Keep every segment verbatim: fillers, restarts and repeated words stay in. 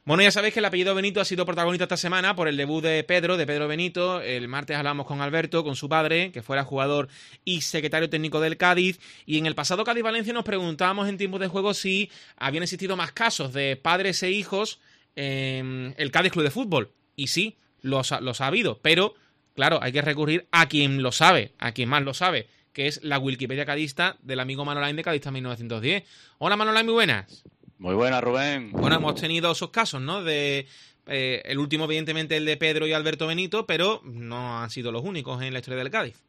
Bueno, ya sabéis que el apellido Benito ha sido protagonista esta semana por el debut de Pedro, de Pedro Benito. El martes hablamos con Alberto, con su padre, que fuera jugador y secretario técnico del Cádiz. Y en el pasado Cádiz-Valencia nos preguntábamos en tiempos de juego si habían existido más casos de padres e hijos en el Cádiz Club de Fútbol. Y sí, los ha, los ha habido. Pero, claro, hay que recurrir a quien lo sabe, a quien más lo sabe, que es la Wikipedia cadista del amigo Manolain de Cadista mil novecientos diez. Hola Manolain, muy buenas. Muy buena, Rubén. Bueno, hemos tenido esos casos, ¿no? De eh, el último, evidentemente, el de Pedro y Alberto Benito, pero no han sido los únicos en la historia del Cádiz.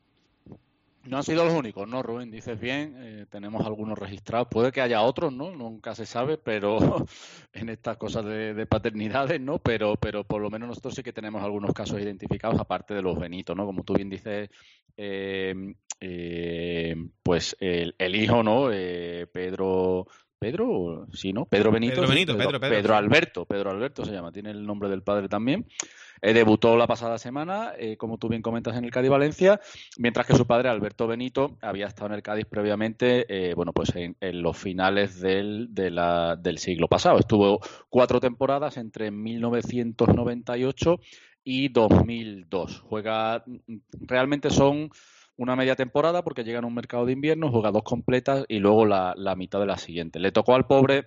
No han sido los únicos, ¿no, Rubén? Dices bien, eh, tenemos algunos registrados. Puede que haya otros, ¿no? Nunca se sabe, pero en estas cosas de, de paternidades, ¿no? Pero, pero por lo menos nosotros sí que tenemos algunos casos identificados, aparte de los Benitos, ¿no? Como tú bien dices, eh, eh, pues el, el hijo, ¿no? Eh, Pedro... Pedro, sí, ¿no? Pedro Benito. Pedro Benito, sí, Pedro, Pedro, Pedro, Pedro sí. Alberto, Pedro Alberto se llama, tiene el nombre del padre también. Eh, debutó la pasada semana, eh, como tú bien comentas, en el Cádiz-Valencia, mientras que su padre, Alberto Benito, había estado en el Cádiz previamente, eh, bueno, pues en, en los finales del, de la, del siglo pasado. Estuvo cuatro temporadas entre mil novecientos noventa y ocho y dos mil dos. Juega, realmente son una media temporada porque llega en un mercado de invierno, juega dos completas y luego la, la mitad de la siguiente. Le tocó al pobre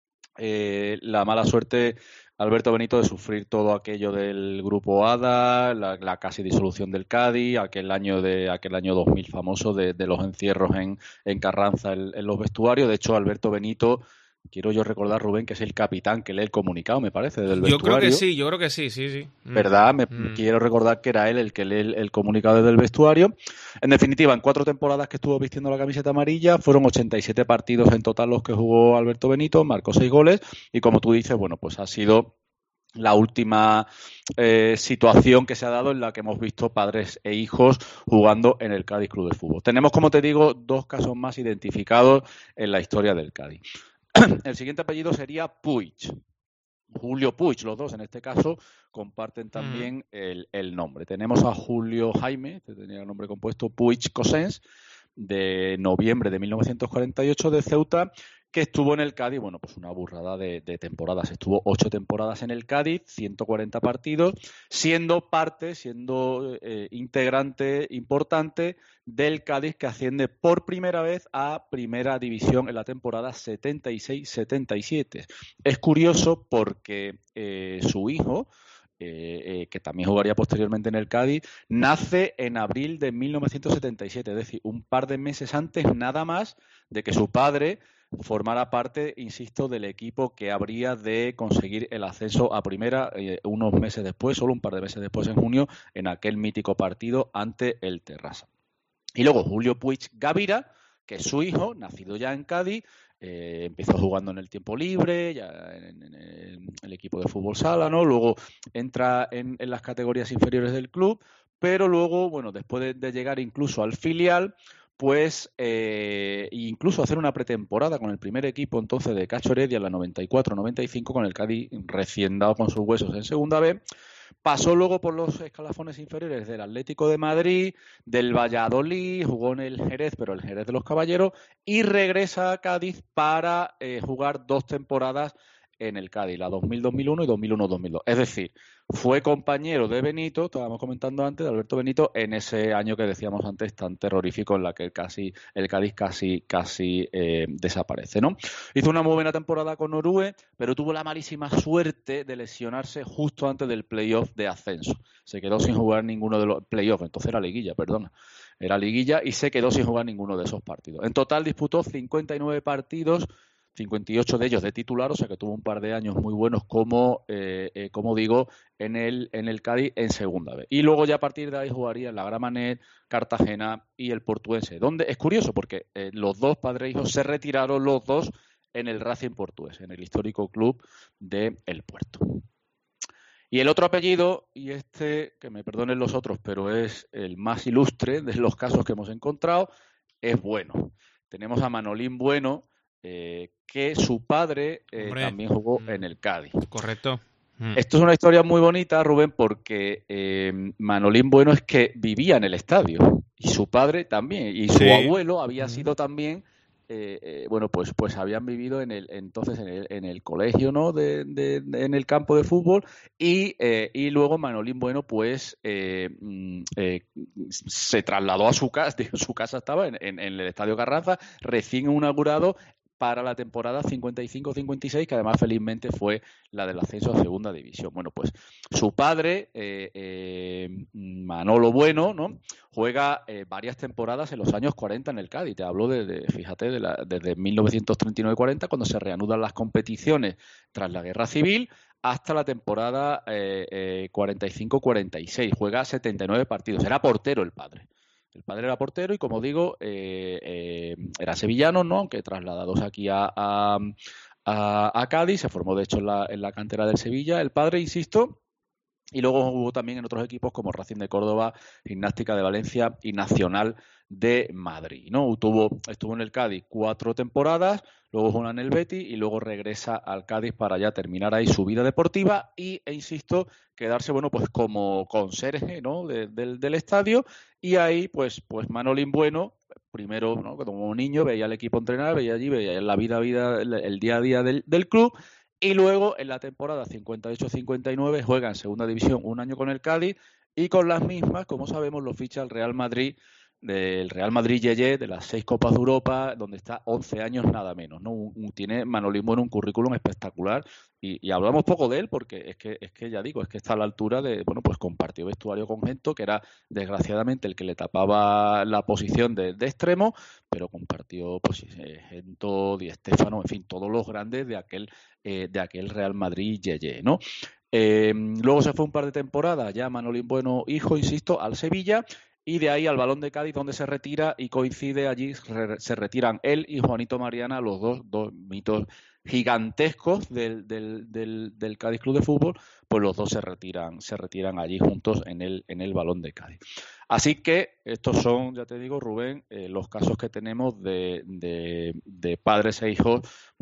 eh, la mala suerte, Alberto Benito, de sufrir todo aquello del grupo ADA, la, la casi disolución del Cádiz, aquel año de aquel año dos mil famoso de, de los encierros en, en Carranza en, en los vestuarios. De hecho, Alberto Benito, quiero yo recordar, Rubén, que es el capitán que lee el comunicado, me parece, del vestuario. Yo creo que sí, yo creo que sí, sí, sí. ¿Verdad? Me Mm. quiero recordar que era él el que lee el, el comunicado desde el vestuario. En definitiva, en cuatro temporadas que estuvo vistiendo la camiseta amarilla, fueron ochenta y siete partidos en total los que jugó Alberto Benito, marcó seis goles y, como tú dices, bueno, pues ha sido la última eh, situación que se ha dado en la que hemos visto padres e hijos jugando en el Cádiz Club de Fútbol. Tenemos, como te digo, dos casos más identificados en la historia del Cádiz. El siguiente apellido sería Puig. Julio Puig, los dos en este caso comparten también mm. el, el nombre. Tenemos a Julio Jaime, que tenía el nombre compuesto Puig Cossens, de noviembre de mil novecientos cuarenta y ocho, de Ceuta, que estuvo en el Cádiz, bueno, pues una burrada de, de temporadas. Estuvo ocho temporadas en el Cádiz, ciento cuarenta partidos, siendo parte, siendo eh, integrante importante del Cádiz, que asciende por primera vez a Primera División en la temporada setenta y seis setenta y siete. Es curioso porque eh, su hijo, Eh, eh, que también jugaría posteriormente en el Cádiz, nace en abril de mil novecientos setenta y siete, es decir, un par de meses antes nada más de que su padre formara parte, insisto, del equipo que habría de conseguir el ascenso a primera eh, unos meses después, solo un par de meses después, en junio, en aquel mítico partido ante el Terrassa. Y luego Julio Puig Gavira, que es su hijo, nacido ya en Cádiz. Eh, empezó jugando en el tiempo libre, ya en, en, en el equipo de fútbol sala, ¿no? Luego entra en, en las categorías inferiores del club, pero luego, bueno, después de, de llegar incluso al filial, pues eh, incluso hacer una pretemporada con el primer equipo entonces de Cacho Heredia en la noventa y cuatro noventa y cinco, con el Cádiz recién dado con sus huesos en segunda B. Pasó luego por los escalafones inferiores del Atlético de Madrid, del Valladolid, jugó en el Jerez, pero el Jerez de los Caballeros, y regresa a Cádiz para eh, jugar dos temporadas en el Cádiz, la dos mil dos mil uno y dos mil uno dos mil dos. Es decir, fue compañero de Benito, estábamos comentando antes, de Alberto Benito, en ese año que decíamos antes tan terrorífico en la que el, casi, el Cádiz casi, casi eh, desaparece, ¿no? Hizo una muy buena temporada con Orue, pero tuvo la malísima suerte de lesionarse justo antes del playoff de ascenso. Se quedó sin jugar ninguno de los playoffs, entonces era liguilla, perdona. Era liguilla y se quedó sin jugar ninguno de esos partidos. En total disputó cincuenta y nueve partidos, cincuenta y ocho de ellos de titular, o sea que tuvo un par de años muy buenos como, eh, eh, como digo, en el, en el Cádiz en segunda vez. Y luego ya a partir de ahí jugaría en la Gramenet, Cartagena y el Portuense, donde es curioso porque eh, los dos padres e hijos se retiraron los dos en el Racing Portuense, en el histórico club de El Puerto. Y el otro apellido, y este, que me perdonen los otros, pero es el más ilustre de los casos que hemos encontrado, es Bueno. Tenemos a Manolín Bueno, Eh, que su padre eh, también jugó mm. en el Cádiz. Correcto. Mm. Esto es una historia muy bonita, Rubén, porque eh, Manolín Bueno es que vivía en el estadio y su padre también, y su sí. abuelo había sido también Eh, eh, bueno, pues, pues habían vivido en el, entonces en el, en el colegio, ¿no? De, de, de, en el campo de fútbol y, eh, y luego Manolín Bueno, pues eh, eh, se trasladó a su casa, su casa estaba en, en, en el Estadio Carranza, recién inaugurado para la temporada cincuenta y cinco cincuenta y seis, que además felizmente fue la del ascenso a segunda división. Bueno, pues su padre, eh, eh, Manolo Bueno, ¿no? Juega eh, varias temporadas en los años cuarenta en el Cádiz. Te hablo de, de fíjate, de la, desde mil novecientos treinta y nueve cuarenta, cuando se reanudan las competiciones tras la Guerra Civil, hasta la temporada eh, eh, cuarenta y cinco cuarenta y seis. Juega setenta y nueve partidos. Era portero el padre. El padre era portero y, como digo, eh, eh, era sevillano, ¿no? Aunque trasladados aquí a, a, a, a Cádiz, se formó de hecho en la, en la cantera del Sevilla. El padre, insisto, y luego hubo también en otros equipos como Racing de Córdoba, Gimnástica de Valencia y Nacional de Madrid, ¿no? Tuvo, estuvo en el Cádiz cuatro temporadas, luego jugó en el Betis y luego regresa al Cádiz para ya terminar ahí su vida deportiva y, e insisto, quedarse, bueno, pues como conserje, ¿no? De, del, del estadio, y ahí, pues, pues Manolín Bueno, primero, ¿no? Como niño, veía al equipo entrenar, veía allí, veía la vida, vida, el, el día a día del, del club. Y luego, en la temporada cincuenta y ocho cincuenta y nueve, juega en segunda división un año con el Cádiz y con las mismas, como sabemos, lo ficha el Real Madrid, del Real Madrid Yeye, de las seis Copas de Europa, donde está once años nada menos, ¿no? Un, un, tiene Manolín Bueno un currículum espectacular y, y hablamos poco de él porque es que, es que ya digo, es que está a la altura de, bueno, pues compartió vestuario con Gento, que era desgraciadamente el que le tapaba la posición de, de extremo, pero compartió, pues, Gento, Di Stéfano, en fin, todos los grandes de aquel Eh, de aquel Real Madrid Yeye, ¿no? Eh, luego se fue un par de temporadas, ya Manolín Bueno, hijo, insisto, al Sevilla, y de ahí al Balón de Cádiz, donde se retira y coincide allí, se retiran él y Juanito Mariana, los dos, dos mitos gigantescos del, del, del, del Cádiz Club de Fútbol, pues los dos se retiran, se retiran allí juntos en el, en el Balón de Cádiz. Así que estos son, ya te digo, Rubén, eh, los casos que tenemos de, de, de padres e hijos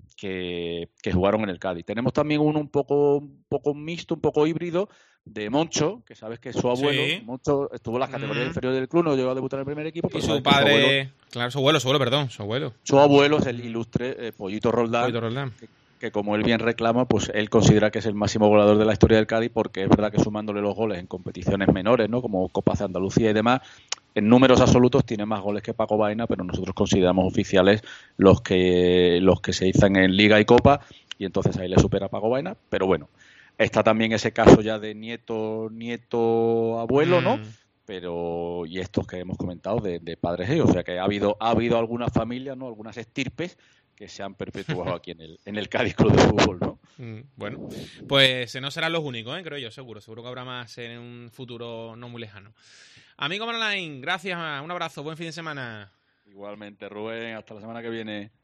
que, que jugaron en el Cádiz. Tenemos también uno un poco, un poco mixto, un poco híbrido, de Moncho, que sabes que es su abuelo. Sí. Moncho estuvo en las categorías mm. inferiores del club, no llegó a debutar en el primer equipo. Pero y su padre, su abuelo, claro, su abuelo, su abuelo, perdón, su abuelo. Su abuelo es el ilustre eh, Pollito Roldán. Pollito Roldán. Que, que como él bien reclama, pues él considera que es el máximo goleador de la historia del Cádiz, porque es verdad que sumándole los goles en competiciones menores, ¿no? Como Copas de Andalucía y demás, en números absolutos tiene más goles que Paco Baena, pero nosotros consideramos oficiales los que los que se izan en Liga y Copa, y entonces ahí le supera a Paco Baena, pero bueno. Está también ese caso ya de nieto, nieto, abuelo, ¿no? Mm. Pero, y estos que hemos comentado de, de padres e hijos, o sea que ha habido, ha habido algunas familias, ¿no? Algunas estirpes que se han perpetuado aquí en el, en el Cádiz Club de Fútbol, ¿no? Mm, bueno, pues no serán los únicos, ¿eh? Creo yo, seguro. Seguro que habrá más en un futuro no muy lejano. Amigo Manolain, gracias, un abrazo, buen fin de semana. Igualmente, Rubén, hasta la semana que viene.